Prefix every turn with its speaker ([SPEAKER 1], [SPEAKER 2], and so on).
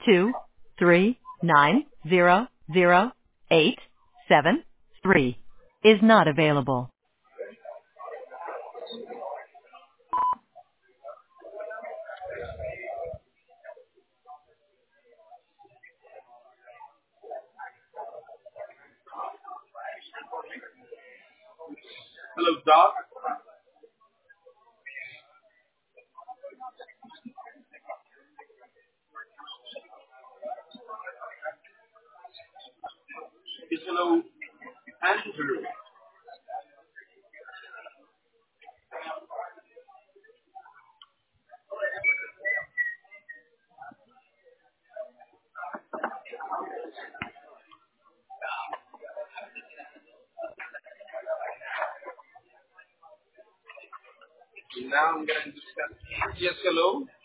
[SPEAKER 1] 239000873 is not available.
[SPEAKER 2] Hello, Doc. Yes, hello, Andrew. Now I'm going to discuss. Yes, hello.